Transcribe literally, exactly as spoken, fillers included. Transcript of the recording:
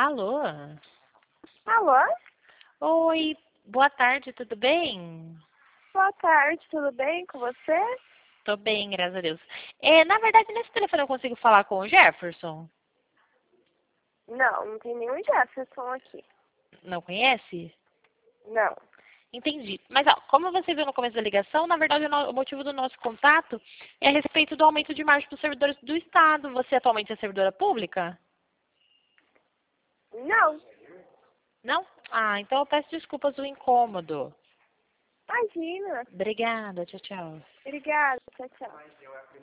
Alô? Alô? Oi, boa tarde, tudo bem? Boa tarde, tudo bem com você? Tô bem, graças a Deus. É, na verdade, nesse telefone eu consigo falar com o Jefferson? Não, não tem nenhum Jefferson aqui. Não conhece? Não. Entendi. Mas, ó, como você viu no começo da ligação, na verdade, o no- o motivo do nosso contato é a respeito do aumento de margem para os servidores do Estado. Você atualmente é servidora pública? Não. Não? Ah, então eu peço desculpas do incômodo. Imagina. Obrigada, tchau, tchau. Obrigada. Tchau, tchau.